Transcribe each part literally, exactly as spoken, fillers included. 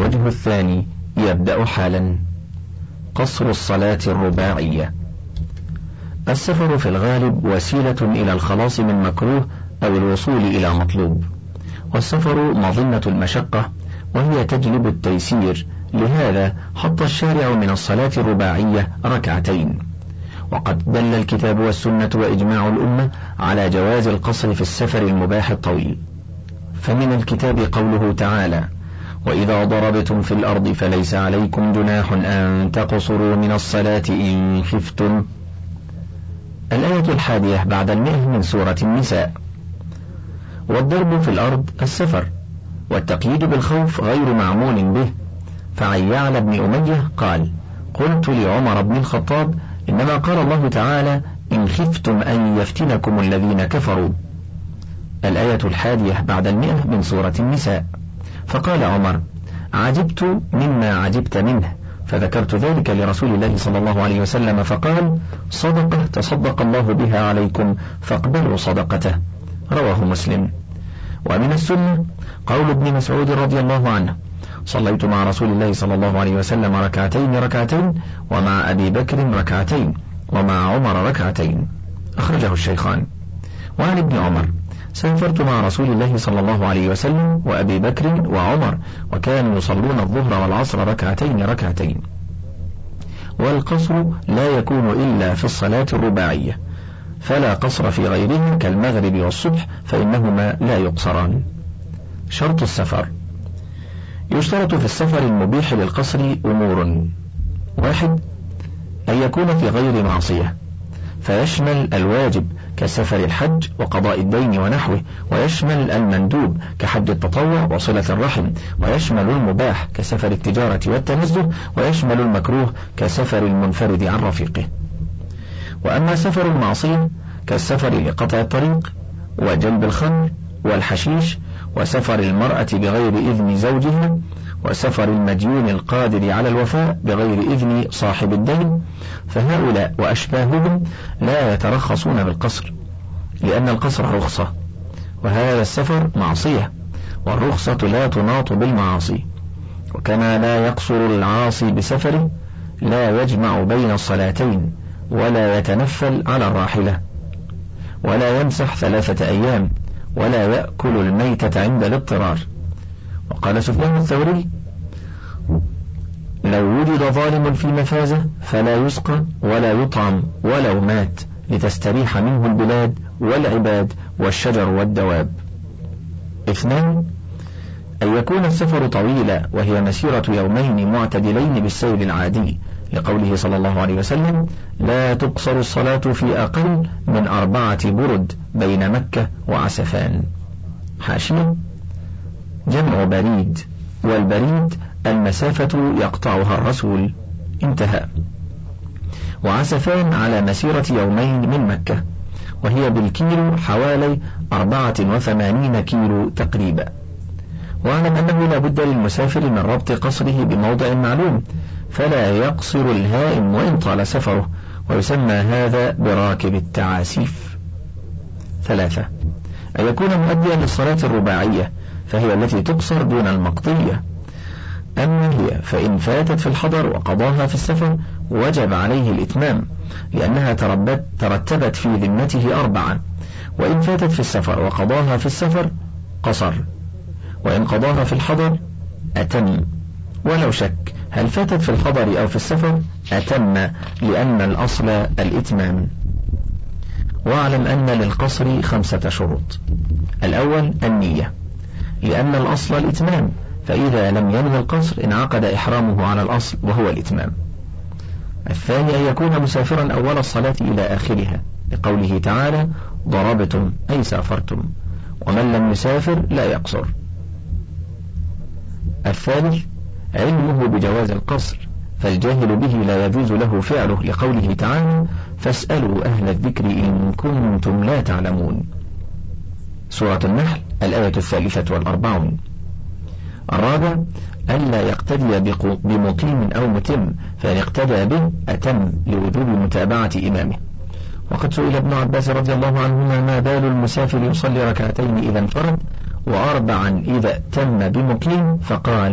الوجه الثاني يبدأ حالا. قصر الصلاة الرباعية. السفر في الغالب وسيلة إلى الخلاص من مكروه أو الوصول إلى مطلوب، والسفر مظنة المشقة وهي تجلب التيسير، لهذا حط الشارع من الصلاة الرباعية ركعتين، وقد دل الكتاب والسنة وإجماع الأمة على جواز القصر في السفر المباح الطويل. فمن الكتاب قوله تعالى: وإذا ضربتم في الأرض فليس عليكم جناح أن تقصروا من الصلاة إن خفتم. الآية الحادية بعد المئة من سورة النساء. والضرب في الأرض السفر، والتقييد بالخوف غير معمول به، فعن يعلى بن أمية قال: قلت لعمر بن الخطاب: إنما قال الله تعالى: إن خفتم أن يفتنكم الذين كفروا. الآية الحادية بعد المئة من سورة النساء. فقال عمر: عجبت مما عجبت منه، فذكرت ذلك لرسول الله صلى الله عليه وسلم، فقال: صدقة تصدق الله بها عليكم فاقبلوا صدقته. رواه مسلم. ومن السنة قول ابن مسعود رضي الله عنه: صليت مع رسول الله صلى الله عليه وسلم ركعتين ركعتين، ومع أبي بكر ركعتين، ومع عمر ركعتين. أخرجه الشيخان. وعن ابن عمر: سافرت مع رسول الله صلى الله عليه وسلم وأبي بكر وعمر، وكانوا يصلون الظهر والعصر ركعتين ركعتين. والقصر لا يكون إلا في الصلاة الرباعية، فلا قصر في غيرها كالمغرب والصبح، فإنهما لا يقصران. شرط السفر. يشترط في السفر المبيح للقصر أمور: واحد، أن يكون في غير معصية، فيشمل الواجب كسفر الحج وقضاء الدين ونحوه، ويشمل المندوب كحج التطوع وصلة الرحم، ويشمل المباح كسفر التجارة والتنزه، ويشمل المكروه كسفر المنفرد عن رفيقه. وأما سفر المعصية كالسفر لقطع الطريق وجلب الخمر والحشيش، وسفر المرأة بغير إذن زوجها، وسفر المديون القادر على الوفاء بغير إذن صاحب الدين، فهؤلاء وأشباههم لا يترخصون بالقصر، لأن القصر رخصة، وهذا السفر معصية، والرخصة لا تناط بالمعاصي. وكما لا يقصر العاصي بسفره، لا يجمع بين الصلاتين، ولا يتنفل على الراحلة، ولا يمسح ثلاثة أيام، ولا يأكل الميتة عند الاضطرار. وقال سفيان الثوري: لو وجد ظالم في مفازة فلا يسقى ولا يطعم ولو مات، لتستريح منه البلاد والعباد والشجر والدواب. اثنان، أن يكون السفر طويلا، وهي مسيرة يومين معتدلين بالسير العادي، لقوله صلى الله عليه وسلم: لا تقصر الصلاة في أقل من أربعة برد بين مكة وعسفان. حاشية: جمع بريد، والبريد المسافة يقطعها الرسول. انتهى. وعسفان على مسيرة يومين من مكة، وهي بالكيلو حوالي أربعة وثمانين كيلو تقريبا. واعلم أنه لا بد للمسافر من ربط قصره بموضع معلوم، فلا يقصر الهائم وإن طال سفره، ويسمى هذا براكب التعاسيف. ثلاثة، أن يكون مؤديا للصلاة الرباعية، فهي التي تقصر دون المقضية. أما هي فإن فاتت في الحضر وقضاها في السفر وجب عليه الإتمام، لأنها ترتبت في ذمته أربعة: وإن فاتت في السفر وقضاها في السفر قصر، وإن قضاها في الحضر أتم، ولو شك هل فاتت في الحضر أو في السفر أتم، لأن الأصل الإتمام. واعلم أن للقصر خمسة شروط: الأول النية، لأن الأصل الإتمام، فإذا لم ينوي القصر انعقد إحرامه على الأصل وهو الإتمام. الثاني أن يكون مسافرا أول الصلاة إلى آخرها، لقوله تعالى: ضربتم أي سافرتم، ومن لم يسافر لا يقصر. الثالث علمه بجواز القصر، فالجاهل به لا يجوز له فعله، لقوله تعالى: فاسألوا أهل الذكر إن كنتم لا تعلمون. سورة النحل الآية الثالثة والأربعون. الرابع ألا يقتدي بمقيم أو متم، فإن اقتدى به أتم لوجوب متابعة إمامه. وقد سئل ابن عباس رضي الله عنهما: ما بال المسافر يصلي ركعتين إذا انفرد وأربعا إذا تم بمقيم؟ فقال: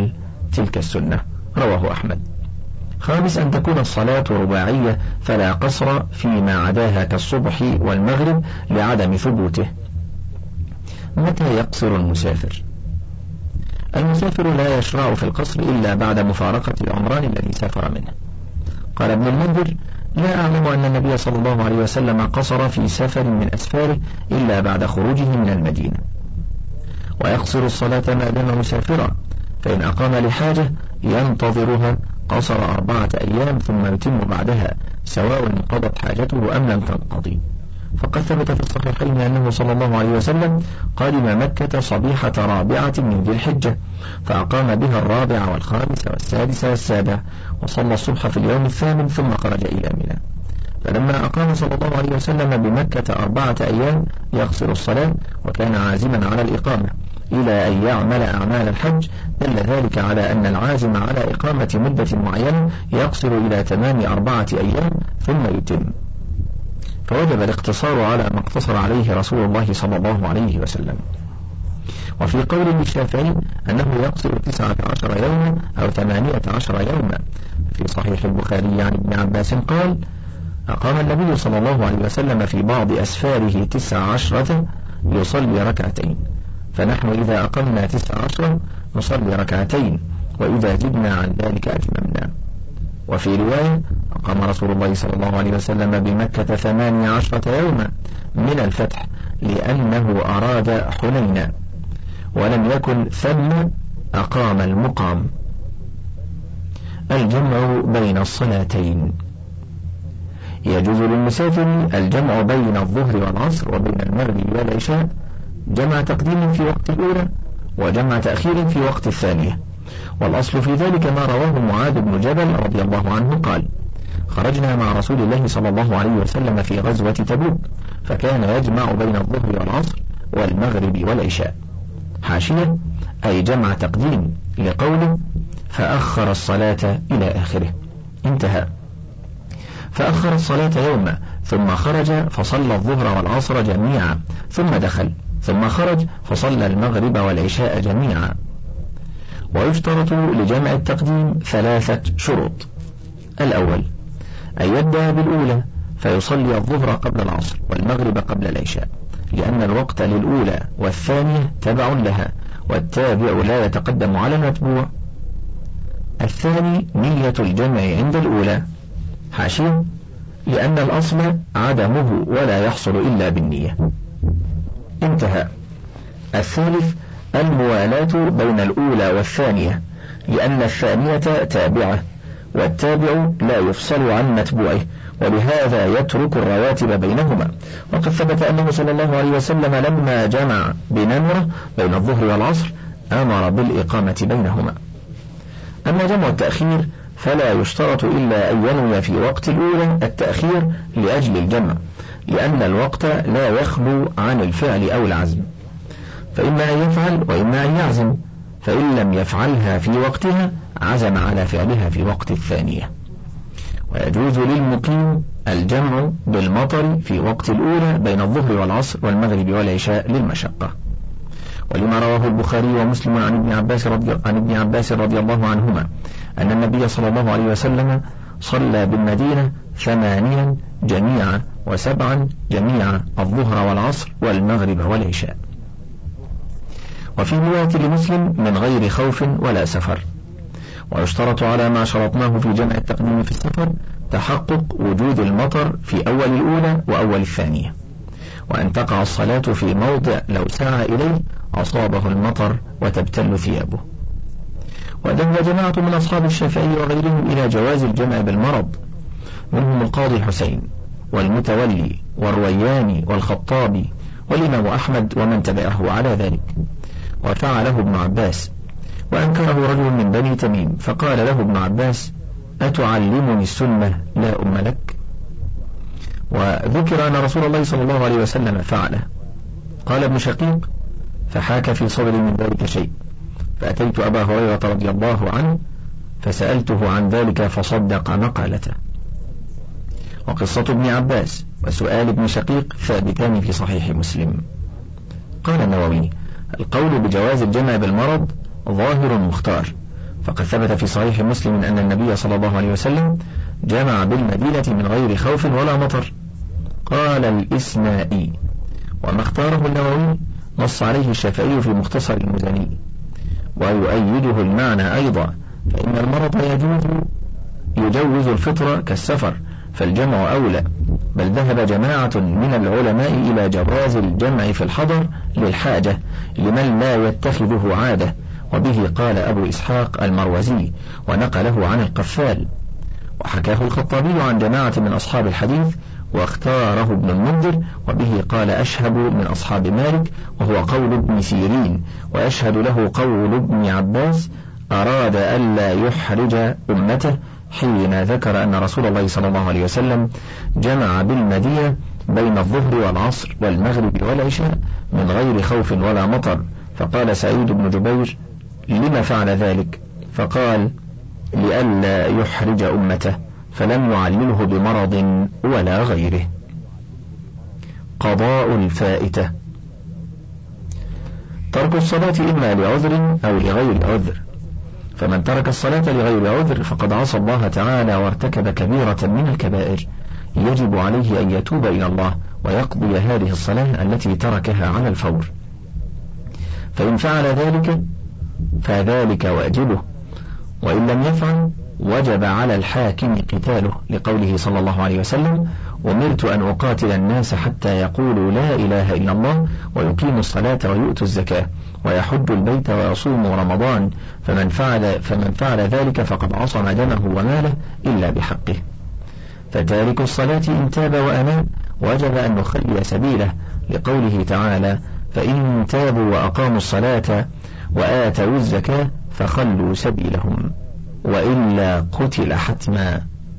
تلك السنة. رواه أحمد. خامس أن تكون الصلاة رباعية فلا قصر فيما عداها كالصبح والمغرب لعدم ثبوته. متى يقصر المسافر؟ المسافر لا يشرع في القصر إلا بعد مفارقة العمران الذي سافر منه. قال ابن المنذر: لا أعلم أن النبي صلى الله عليه وسلم قصر في سفر من أسفاره إلا بعد خروجه من المدينة. ويقصر الصلاة ما دام مسافرا، فإن أقام لحاجة ينتظرها قصر أربعة أيام ثم يتم بعدها، سواء انقضت حاجته أم لم تنقضي. فقد ثبت في الصحيحين أنه صلى الله عليه وسلم قدم مكة صبيحة رابعة من ذي الحجة، فأقام بها الرابع والخامس والسادس والسابع، وصلى الصبح في اليوم الثامن ثم خرج إلى منى. فلما أقام صلى الله عليه وسلم بمكة أربعة أيام يقصر الصلاة، وكان عازما على الإقامة إلى أن يعمل أعمال الحج، دل ذلك على أن العازم على إقامة مدة معينة يقصر إلى تمام أربعة أيام ثم يتم. فوجب الاقتصار على ما اقتصر عليه رسول الله صلى الله عليه وسلم. وفي قول للشافعي أنه يقصر تسعة عشر يوما أو ثمانية عشر يوما. في صحيح البخاري عن ابن عباس قال: أقام النبي صلى الله عليه وسلم في بعض أسفاره تسع عشرة يصلي ركعتين، فنحن إذا أقمنا تسع عشرة نصلي ركعتين، وإذا زدنا عن ذلك أتممنا. وفي رواية: أقام رسول الله صلى الله عليه وسلم بمكة ثمانية عشرة يوما من الفتح، لأنه أراد حنينا ولم يكن ثم أقام المقام. الجمع بين الصلاتين. يجوز للمسافر الجمع بين الظهر والعصر وبين المغرب والعشاء، جمع تقديم في وقت الأولى وجمع تأخير في وقت الثانية. والأصل في ذلك ما رواه معاذ بن جبل رضي الله عنه قال: خرجنا مع رسول الله صلى الله عليه وسلم في غزوة تبوك، فكان يجمع بين الظهر والعصر والمغرب والعشاء. حاشية: أي جمع تقديم، لقوله: فأخر الصلاة إلى آخره. انتهى. فأخر الصلاة يوما ثم خرج فصلى الظهر والعصر جميعا ثم دخل، ثم خرج فصلى المغرب والعشاء جميعا. ويشترط لجمع التقديم ثلاثة شروط. الأول: أن يبدأ بالأولى فيصلي الظهر قبل العصر والمغرب قبل العشاء، لأن الوقت للأولى والثانية تبع لها، والتابع لا يتقدم على المتبوع. الثاني: نية الجمع عند الأولى. حاشية: لأن الأصل عدمه ولا يحصل إلا بالنية. انتهى. الثالث: الموالاة بين الأولى والثانية، لأن الثانية تابعة والتابع لا يفصل عن متبوعه، ولهذا يترك الرواتب بينهما. وقد ثبت أنه صلى الله عليه وسلم لما جمع بنمرة بين الظهر والعصر أمر بالإقامة بينهما. أما جمع التأخير فلا يشترط إلا أن ينوي في وقت الأولى التأخير لأجل الجمع، لأن الوقت لا يخلو عن الفعل أو العزم، فإما أن يفعل وإما أن يعزم، فإن لم يفعلها في وقتها عزم على فعلها في وقت الثانية. ويجوز للمقيم الجمع بالمطر في وقت الأولى بين الظهر والعصر والمغرب والعشاء للمشقة. ولما رواه البخاري ومسلم عن ابن عباس رضي, عن ابن عباس رضي الله عنهما أن النبي صلى الله عليه وسلم صلى بالمدينة ثمانيا جميعا وسبعا جميعا الظهر والعصر والمغرب والعشاء. وفي رواية لمسلم: من غير خوف ولا سفر. ويشترط على ما شرطناه في جمع التقديم في السفر تحقق وجود المطر في أول الأولى وأول الثانية، وأن تقع الصلاة في موضع لو سعى إليه أصابه المطر وتبتل ثيابه. وذهب جماعة من أصحاب الشافعي وغيرهم إلى جواز الجمع بالمرض، منهم القاضي الحسين والمتولي والروياني والخطابي والإمام أحمد ومن تبعه على ذلك، وفعله ابن عباس، وأنكره رجل من بني تميم، فقال له ابن عباس: أتعلمني السنة لا أم لك؟ وذكر أن رسول الله صلى الله عليه وسلم فعله. قال ابن شقيق: فحاك في صدري من ذلك شيء، فأتيت أبا هريرة رضي الله عنه فسألته عن ذلك فصدق مقالته. وقصة ابن عباس وسؤال ابن شقيق ثابتان في صحيح مسلم. قال النووي: القول بجواز الجمع بالمرض ظاهر مختار، فقد ثبت في صحيح مسلم أن النبي صلى الله عليه وسلم جمع بالمدينة من غير خوف ولا مطر. قال الإسنائي: وما اختاره النووي نص عليه الشافعي في مختصر المزني، ويؤيده المعنى أيضا، فإن المرض يجوز يجوز الفطر كالسفر، فالجمع أولى، بل ذهب جماعة من العلماء إلى جواز الجمع في الحضر للحاجة لمن لا يتخذه عادة، وبه قال أبو إسحاق المروزي ونقله عن القفال، وحكاه الخطابي عن جماعة من أصحاب الحديث واختاره ابن المنذر، وبه قال أشهب من أصحاب مالك، وهو قول ابن سيرين، ويشهد له قول ابن عباس أراد ألا يحرج أمته حين ذكر أن رسول الله صلى الله عليه وسلم جمع بالمدينة بين الظهر والعصر والمغرب والعشاء من غير خوف ولا مطر، فقال سعيد بن جبير: لما فعل ذلك؟ فقال: لئلا يحرج أمته، فلم يعلله بمرض ولا غيره. قضاء الفائتة: ترك الصلاة إما لعذر أو لغير عذر، فمن ترك الصلاة لغير عذر فقد عصى الله تعالى وارتكب كبيرة من الكبائر، يجب عليه أن يتوب إلى الله ويقضي هذه الصلاة التي تركها على الفور، فإن فعل ذلك فذلك واجبه، وإن لم يفعل وجب على الحاكم قتاله، لقوله صلى الله عليه وسلم: أمرت أن أقاتل الناس حتى يقولوا لا إله إلا الله ويقيموا الصلاة ويؤتوا الزكاة ويحج البيت ويصوموا رمضان، فمن فعل, فمن فعل ذلك فقد عصم دمه وماله إلا بحقه. فتارك الصلاة إن تاب وأناب وجب أن نخلي سبيله، لقوله تعالى: فإن تابوا وأقاموا الصلاة وآتوا الزكاة فخلوا سبيلهم وإلا قتل حتما.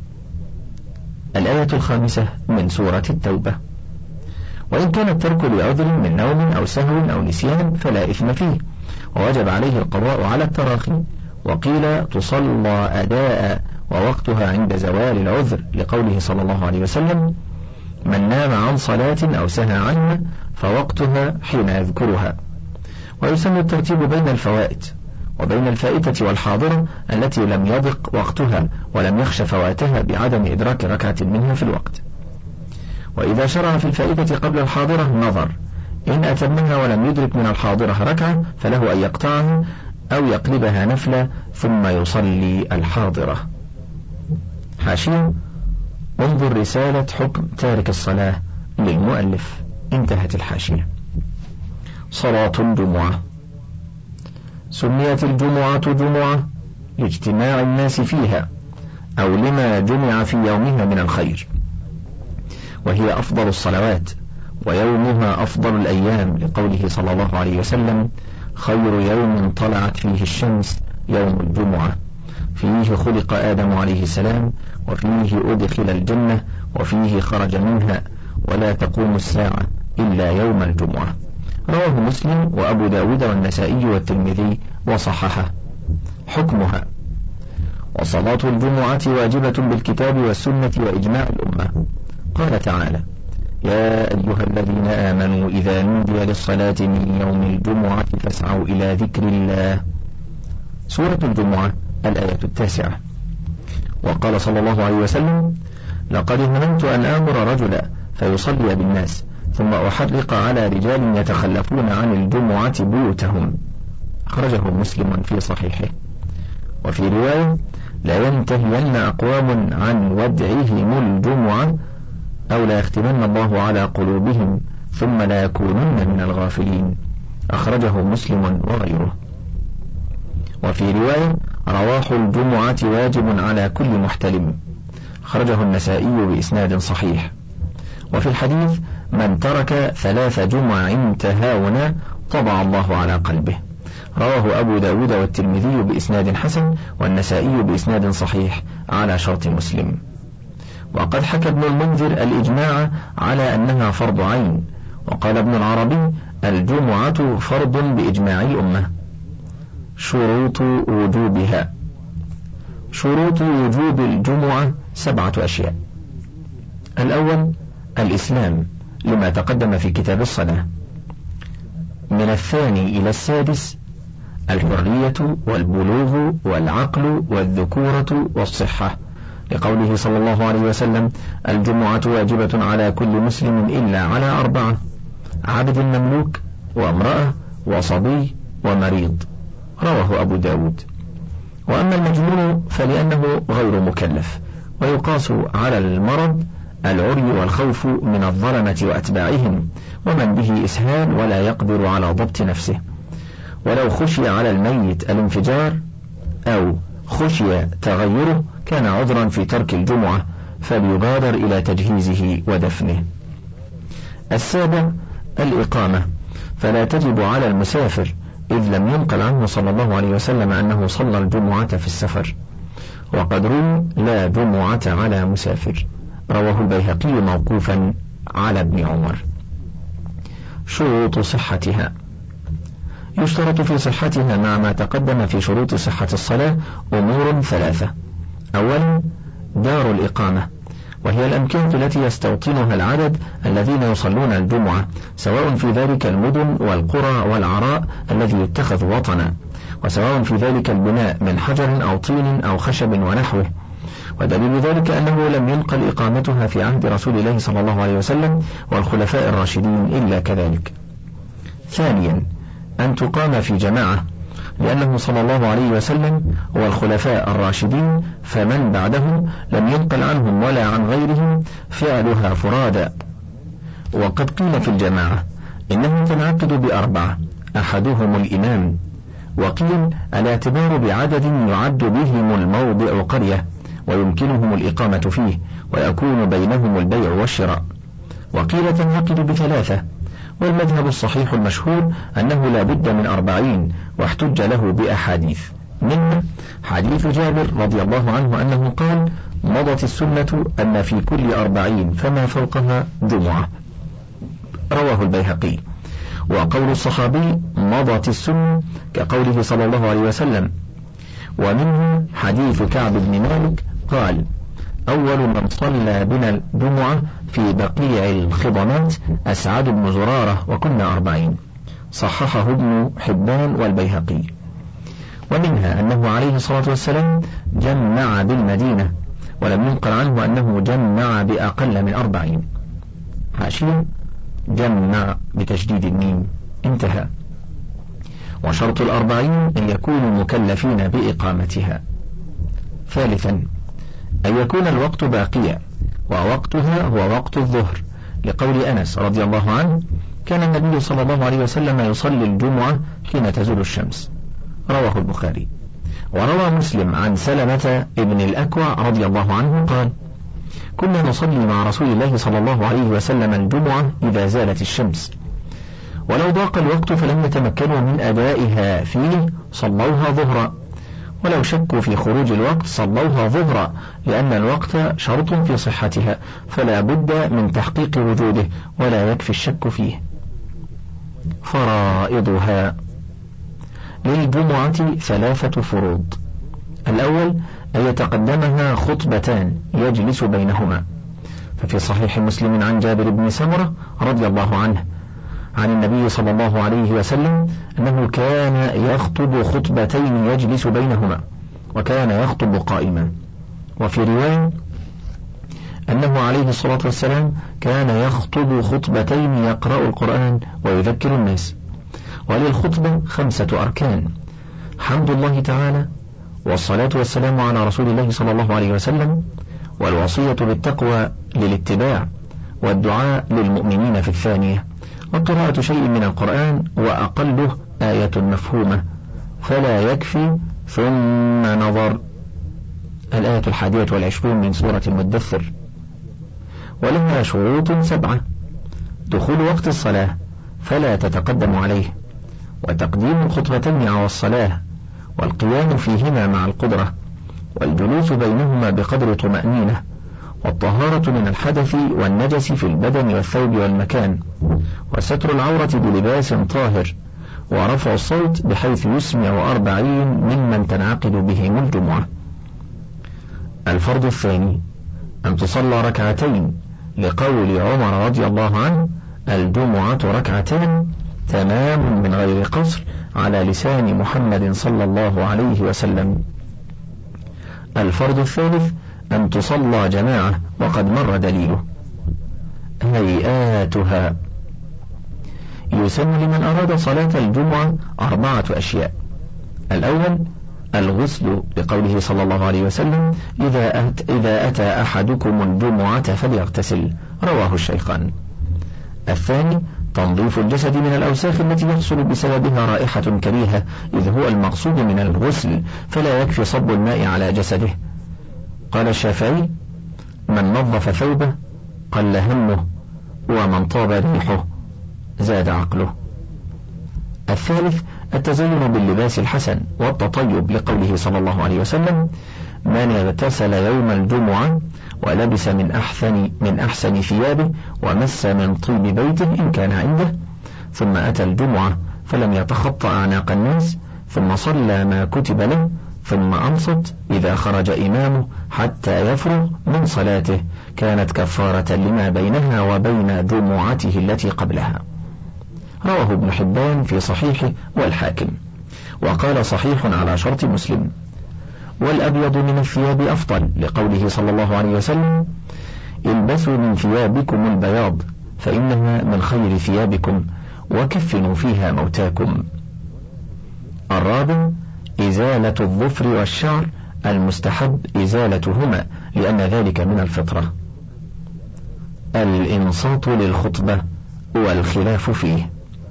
الآية الخامسة من سورة التوبة: وإن كان الترك لعذر من نوم أو سهو أو نسيان فلا إثم فيه، ووجب عليه القضاء على التراخي، وقيل تصلى أداء ووقتها عند زوال العذر، لقوله صلى الله عليه وسلم: من نام عن صلاة أو سهى عنها فوقتها حين يذكرها. ويسمى الترتيب بين الفوائت وبين الفائتة والحاضرة التي لم يضق وقتها ولم يخش فواتها بعدم إدراك ركعة منها في الوقت. وإذا شرع في الفائتة قبل الحاضرة نظر، إن أتمها ولم يدرك من الحاضرة ركعة فله أن يقطعها أو يقلبها نفلة ثم يصلي الحاضرة. حاشية: انظر رسالة حكم تارك الصلاة للمؤلف. انتهت الحاشية. صلاة الجمعة: سميت الجمعة جمعة لاجتماع الناس فيها أو لما جمع في يومها من الخير، وهي أفضل الصلوات، ويومها أفضل الأيام، لقوله صلى الله عليه وسلم: خير يوم طلعت فيه الشمس يوم الجمعة، فيه خلق آدم عليه السلام، وفيه أدخل الجنة، وفيه خرج منها، ولا تقوم الساعة إلا يوم الجمعة. رواه مسلم وأبو داود والنسائي والترمذي وصححه. حكمها: وصلاة الجمعة واجبة بالكتاب والسنة وإجماع الأمة. قال تعالى: يا أيها الذين آمنوا إذا نودي للصلاة من يوم الجمعة فاسعوا إلى ذكر الله. سورة الجمعة الآية التاسعة. وقال صلى الله عليه وسلم: لقد هممت أن آمر رجلا فيصلي بالناس ثم أحرق على رجال يتخلفون عن الجمعة بيوتهم. أخرجه مسلم في صحيحه. وفي رواية: لا ينتهين أقوام عن ودعهم الجمعة أو لا يختمن الله على قلوبهم ثم لا يكونن من الغافلين. أخرجه مسلم وغيره. وفي رواية: رواح الجمعة واجب على كل محتلم. أخرجه النسائي بإسناد صحيح. وفي الحديث: من ترك ثلاث جمع تهاونا طبع الله على قلبه. رواه أبو داود والترمذي بإسناد حسن والنسائي بإسناد صحيح على شرط مسلم. وقد حكى ابن المنذر الإجماع على أنها فرض عين، وقال ابن العربي: الجمعة فرض بإجماع الأمة. شروط وجوبها: شروط وجوب الجمعة سبعة أشياء. الأول: الإسلام، لما تقدم في كتاب الصلاة. من الثاني إلى السادس: الحرية والبلوغ والعقل والذكورة والصحة، لقوله صلى الله عليه وسلم: الجمعة واجبة على كل مسلم إلا على أربعة: عبد مملوك، وامرأة، وصبي، ومريض، رواه أبو داود. وأما المجنون فلأنه غير مكلف، ويقاس على المرض العري والخوف من الظلمة وأتباعهم، ومن به إسهال ولا يقدر على ضبط نفسه. ولو خشي على الميت الانفجار أو خشي تغيره كان عذرا في ترك الجمعة، فليبادر إلى تجهيزه ودفنه. السابع الإقامة، فلا تجب على المسافر، إذ لم ينقل عنه صلى الله عليه وسلم أنه صلى الجمعة في السفر، وقد روي: لا جمعة على مسافر، رواه البيهقي موقوفا على ابن عمر. شروط صحتها، يشترط في صحتها مع ما تقدم في شروط صحة الصلاة أمور ثلاثة: أولا دار الإقامة، وهي الأمكنة التي يستوطنها العدد الذين يصلون الجمعة، سواء في ذلك المدن والقرى والعراء الذي يتخذ وطنا، وسواء في ذلك البناء من حجر أو طين أو خشب ونحوه. ودليل ذلك أنه لم ينقل إقامتها في عهد رسول الله صلى الله عليه وسلم والخلفاء الراشدين إلا كذلك. ثانيا أن تقام في جماعة، لأنه صلى الله عليه وسلم والخلفاء الراشدين فمن بعدهم لم ينقل عنهم ولا عن غيرهم فعلها فرادا. وقد قيل في الجماعة إنه تنعقد بأربعة: أحدهم الإمام، وقيل الاعتبار بعدد يعد بهم الموضع قرية ويمكنهم الإقامة فيه ويكون بينهم البيع والشراء، وقيل تنعقد بثلاثة، والمذهب الصحيح المشهور أنه لا بد من أربعين، واحتج له بأحاديث، منها حديث جابر رضي الله عنه أنه قال: مضت السنة أن في كل أربعين فما فوقها جمعة، رواه البيهقي. وقول الصحابي مضت السنة كقوله صلى الله عليه وسلم. ومنه حديث كعب بن مالك قال: أول من صلى بنا الجمعة في بقيع الخضمات أسعد بن زرارة وكنا أربعين، صححه ابن حبان والبيهقي. ومنها أنه عليه الصلاة والسلام جمع بالمدينة، ولم ينقل عنه أنه جمع بأقل من أربعين. حاشية: جمع بتشديد الميم، انتهى. وشرط الأربعين أن يكونوا مكلفين بإقامتها. ثالثا أن يكون الوقت باقيا، ووقتها هو وقت الظهر، لقول أنس رضي الله عنه: كان النبي صلى الله عليه وسلم يصلي الجمعة حين تزول الشمس، رواه البخاري. وروى مسلم عن سلمة ابن الأكوع رضي الله عنه قال: كنا نصلي مع رسول الله صلى الله عليه وسلم الجمعة إذا زالت الشمس، ولو ضاق الوقت فلم يتمكنوا من أدائها فيه صلوها ظهرا، ولو شكوا في خروج الوقت صلوها ظهرا، لأن الوقت شرط في صحتها فلا بد من تحقيق وجوده ولا يكفي الشك فيه. فرائضها: للجمعة ثلاثة فروض: الأول أن يتقدمها خطبتان يجلس بينهما، ففي صحيح مسلم عن جابر بن سمرة رضي الله عنه عن النبي صلى الله عليه وسلم أنه كان يخطب خطبتين يجلس بينهما، وكان يخطب قائما. وفي رواية أنه عليه الصلاة والسلام كان يخطب خطبتين يقرأ القرآن ويذكر الناس. وللخطبة خمسة أركان: حمد الله تعالى، والصلاة والسلام على رسول الله صلى الله عليه وسلم، والوصية بالتقوى للاتباع، والدعاء للمؤمنين في الثانية، وقراءة شيء من القرآن وأقله آية مفهومة فلا يكفي ثم نظر، الآية الحادية والعشرون من سورة المدثر. ولها شروط سبعة: دخول وقت الصلاة فلا تتقدم عليه، وتقديم الخطبتين على الصلاة، والقيام فيهما مع القدرة، والجلوس بينهما بقدر طمأنينة، والطهارة من الحدث والنجس في البدن والثوب والمكان، وستر العورة بلباس طاهر، ورفع الصوت بحيث يسمع أربعين ممن تنعقد بهم الجمعة. الفرض الثاني أن تصلى ركعتين، لقول عمر رضي الله عنه: الجمعة ركعتان، تمام من غير قصر على لسان محمد صلى الله عليه وسلم. الفرض الثالث أن تصلى جماعة وقد مر دليله. هيئاتها: يسن لمن أراد صلاة الجمعة أربعة أشياء. الأول الغسل، لقوله صلى الله عليه وسلم: إذا أت إذا أتى أحدكم الجمعة فليغتسل، رواه الشيخان. الثاني تنظيف الجسد من الأوساخ التي يحصل بسببها رائحة كريهة، إذ هو المقصود من الغسل، فلا يكفي صب الماء على جسده. قال الشافعي: من نظف ثوبه قل همه، ومن طاب ريحه زاد عقله. الثالث التزين باللباس الحسن والتطيب، لقوله صلى الله عليه وسلم: من اغتسل يوم الجمعة ولبس من أحسن من أحسن ثيابه ومس من طيب بيته إن كان عنده، ثم أتى الجمعة فلم يتخطى أعناق الناس، ثم صلى ما كتب له، ثم أنصت إذا خرج إمامه حتى يفرغ من صلاته، كانت كفارة لما بينها وبين جمعته التي قبلها. رواه ابن حبان في صحيحه والحاكم، وقال صحيح على شرط مسلم. والأبيض من الثياب أفضل، لقوله صلى الله عليه وسلم: البسوا من ثيابكم البياض فإنها من خير ثيابكم وكفنوا فيها موتاكم. الرابع إزالة الظفر والشعر، المستحب إزالتهما لأن ذلك من الفطرة. الإنصات للخطبة والخلاف فيه.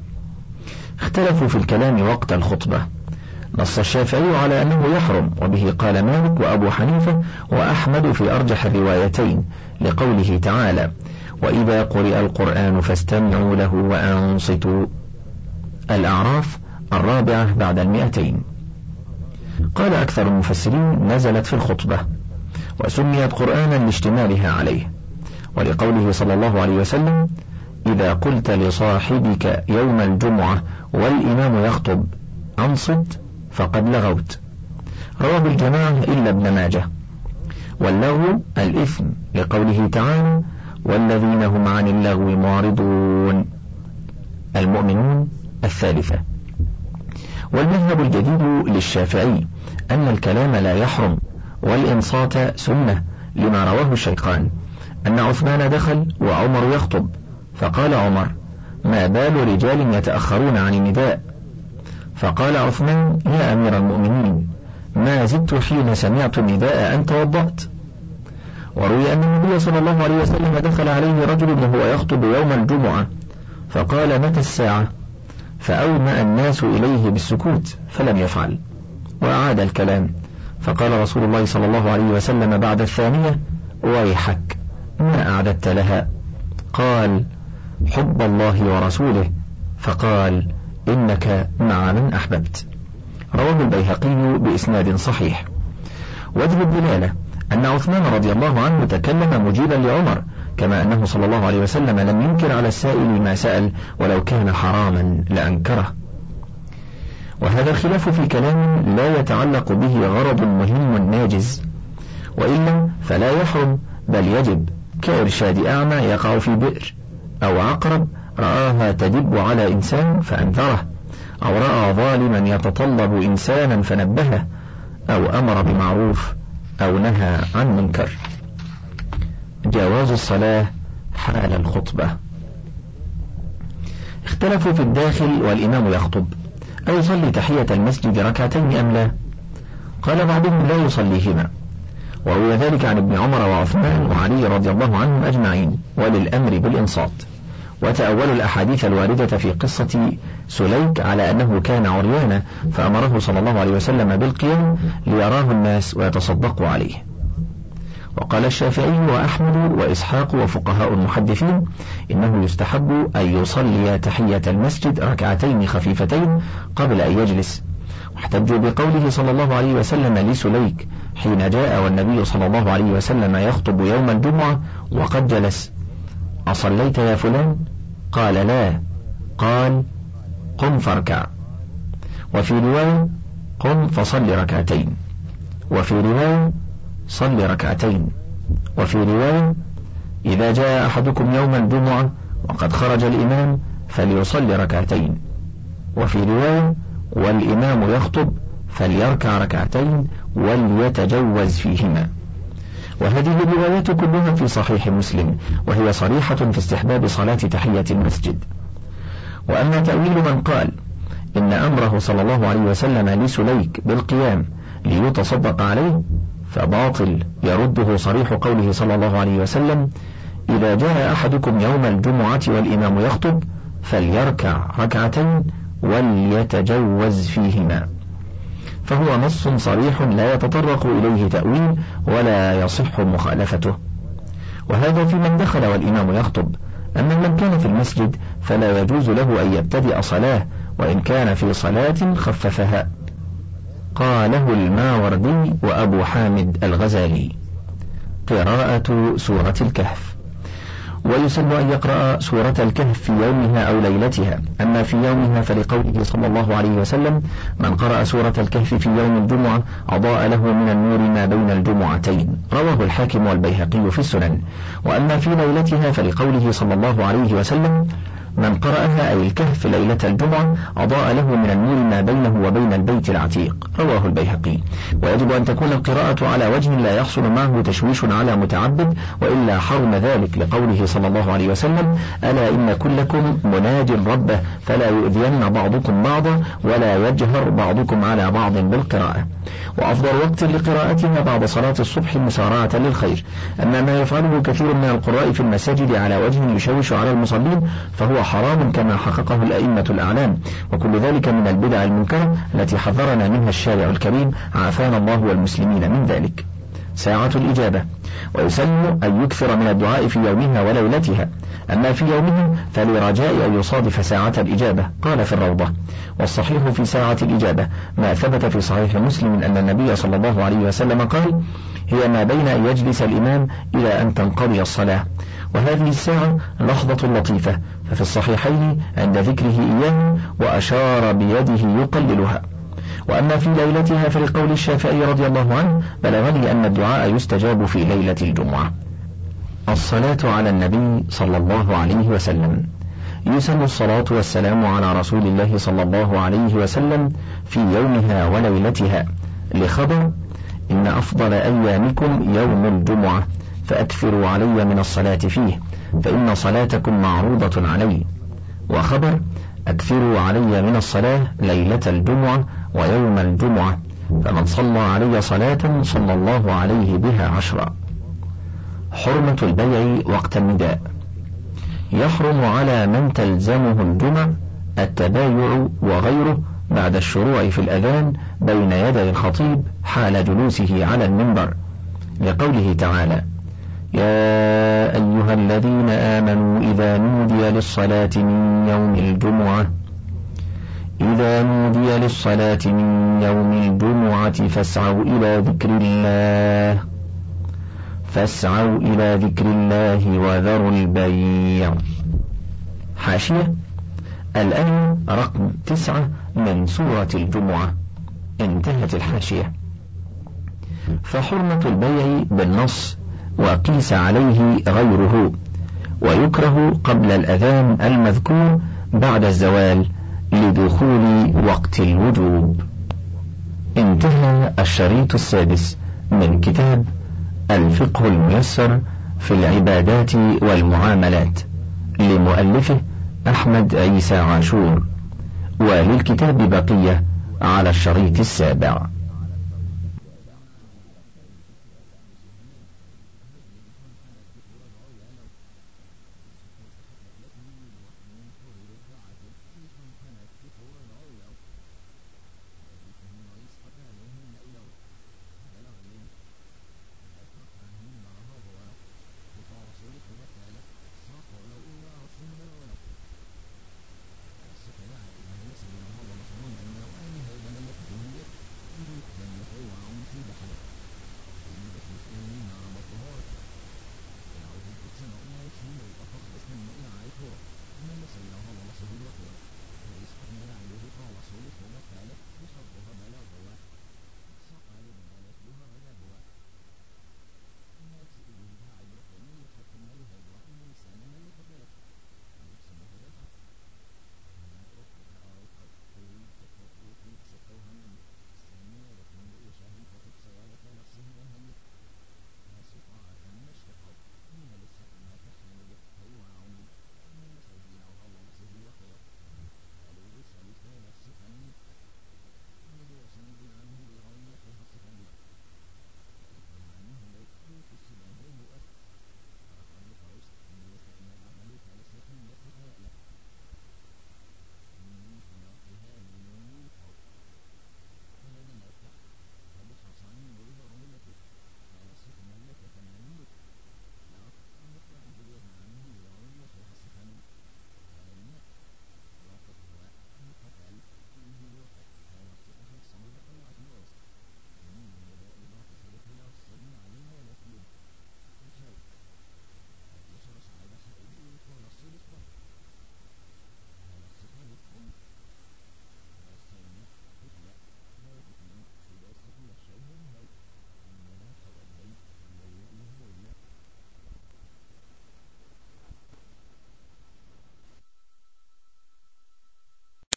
اختلفوا في الكلام وقت الخطبة. نص الشافعي على أنه يحرم، وبه قال مالك وأبو حنيفة وأحمد في أرجح الروايتين، لقوله تعالى: وإذا قرئ القرآن فاستمعوا له وأنصتوا. الأعراف الرابعة بعد المئتين. قال أكثر المفسرين نزلت في الخطبة، وسميت قرآنا لاشتمالها عليه، ولقوله صلى الله عليه وسلم: إذا قلت لصاحبك يوم الجمعة والإمام يخطب أنصت فقد لغوت. رواه الجماعة إلا ابن ماجه. واللغو الإثم، لقوله تعالى: والذين هم عن اللغو معرضون. المؤمنون الثالثة. والمذهب الجديد للشافعي أن الكلام لا يحرم، والإنصات سنة، لما رواه الشيخان أن عثمان دخل وعمر يخطب، فقال عمر: ما بال رجال يتأخرون عن النداء؟ فقال عثمان: يا أمير المؤمنين، ما زدت حين سمعت النداء أن توضأت. وروي أن النبي صلى الله عليه وسلم دخل عليه رجل وهو يخطب يوم الجمعة، فقال: متى الساعة؟ فأومأ الناس إليه بالسكوت فلم يفعل، وأعاد الكلام، فقال رسول الله صلى الله عليه وسلم بعد الثانية: ويحك، ما أعددت لها؟ قال: حب الله ورسوله. فقال: إنك مع من أحببت. رواه البيهقي بإسناد صحيح. وجه الدلالة أن عثمان رضي الله عنه تكلم مجيبا لعمر، كما أنه صلى الله عليه وسلم لم ينكر على السائل ما سأل، ولو كان حراما لأنكره. وهذا الخلاف في كلام لا يتعلق به غرض مهم ناجز، وإلا فلا يحرم بل يجب، كإرشاد أعمى يقع في بئر، أو عقرب رآها تدب على إنسان فأنذره، أو رأى ظالما يتطلب إنسانا فنبهه، أو أمر بمعروف أو نهى عن منكر. جواز الصلاة حال الخطبة. اختلفوا في الداخل والإمام يخطب أيصلي تحية المسجد ركعتين أم لا؟ قال بعضهم لا يصليهما، وروي ذلك عن ابن عمر وعثمان وعلي رضي الله عنهم أجمعين، وللأمر بالإنصات. وتأولوا الأحاديث الواردة في قصة سليك على أنه كان عريانا، فأمره صلى الله عليه وسلم بالقيام ليراه الناس ويتصدقوا عليه. وقال الشافعي وأحمد وإسحاق وفقهاء المحدثين إنه يستحب أن يصلي تحية المسجد ركعتين خفيفتين قبل أن يجلس، واحتجوا بقوله صلى الله عليه وسلم لسليك حين جاء والنبي صلى الله عليه وسلم يخطب يوم الجمعة وقد جلس: أصليت يا فلان؟ قال لا. قال: قم فاركع. وفي رواية: قم فصل ركعتين. وفي رواية: صل ركعتين. وفي رواية: إذا جاء أحدكم يوم الجمعة وقد خرج الإمام فليصلي ركعتين. وفي رواية: والإمام يخطب فليركع ركعتين وليتجوز فيهما. وهذه الروايات كلها في صحيح مسلم، وهي صريحة في استحباب صلاة تحية المسجد. وأما تأويل من قال إن أمره صلى الله عليه وسلم لسليك بالقيام ليتصدق عليه فباطل، يرده صريح قوله صلى الله عليه وسلم: إذا جاء أحدكم يوم الجمعة والإمام يخطب فليركع ركعتين وليتجوز فيهما، فهو نص صريح لا يتطرق إليه تأويل ولا يصح مخالفته. وهذا في من دخل والإمام يخطب. أما من كان في المسجد فلا يجوز له أن يبتدئ صلاة، وإن كان في صلاة خففها. قاله الماوردي وأبو حامد الغزالي. قراءة سورة الكهف. ويسن أن يقرأ سورة الكهف في يومها أو ليلتها. أما في يومها فلقوله صلى الله عليه وسلم: من قرأ سورة الكهف في يوم الجمعة أضاء له من النور ما بين الجمعتين، رواه الحاكم والبيهقي في السنن. وأما في ليلتها فلقوله صلى الله عليه وسلم: من قرأها أي الكهف ليلة الجمعة أضاء له من النور ما بينه وبين البيت العتيق، رواه البيهقي. ويجب أن تكون القراءة على وجه لا يحصل معه تشويش على متعبد، وإلا حرم ذلك، لقوله صلى الله عليه وسلم: ألا إن كلكم مناج ربه فلا يؤذين بعضكم بعضا ولا يجهر بعضكم على بعض بالقراءة. وأفضل وقت لقراءتها بعد صلاة الصبح مسارعة للخير. أما ما يفعله كثير من القراء في المساجد على وجه يشوش على المصلين فهو حرام كما حققه الأئمة الأعلام، وكل ذلك من البدع المنكرة التي حذرنا منها الشارع الكريم عافانا الله والمسلمين من ذلك. ساعة الإجابة. ويسن أن يكثر من الدعاء في يومها وليلتها. أما في يومها فلرجاء أن يصادف ساعة الإجابة. قال في الروضة: والصحيح في ساعة الإجابة ما ثبت في صحيح مسلم أن النبي صلى الله عليه وسلم قال: هي ما بين أن يجلس الإمام إلى أن تنقضي الصلاة. وهذه الساعة لحظة لطيفة، ففي الصحيحين عند ذكره إياه وأشار بيده يقللها. وأما في ليلتها فلقول الشافعي رضي الله عنه: بلغني أن الدعاء يستجاب في ليلة الجمعة. الصلاة على النبي صلى الله عليه وسلم. يسن الصلاة والسلام على رسول الله صلى الله عليه وسلم في يومها وليلتها، لخبر: إن أفضل أيامكم يوم الجمعة فأكثروا علي من الصلاة فيه فإن صلاتكم معروضة علي. وخبر: أكثروا علي من الصلاة ليلة الجمعة ويوم الجمعة، فمن صلى علي صلاة صلى الله عليه بها عشرا. حرمة البيع وقت النداء. يحرم على من تلزمه الجمع التبايع وغيره بعد الشروع في الأذان بين يدي الخطيب حال جلوسه على المنبر، لقوله تعالى: يا أيها الذين آمنوا إذا نودي للصلاة من يوم الجمعة إذا نودي للصلاة من يوم الجمعة فاسعوا إلى ذكر الله فاسعوا إلى ذكر الله وذروا البيع. حاشية: الآية رقم تسعة من سورة الجمعة. انتهت الحاشية. فحرمة البيع بالنص وقيس عليه غيره، ويكره قبل الأذان المذكور بعد الزوال لدخول وقت الوجوب. انتهى الشريط السادس من كتاب الفقه الميسر في العبادات والمعاملات لمؤلفه أحمد عيسى عاشور، وللكتاب بقية على الشريط السابع.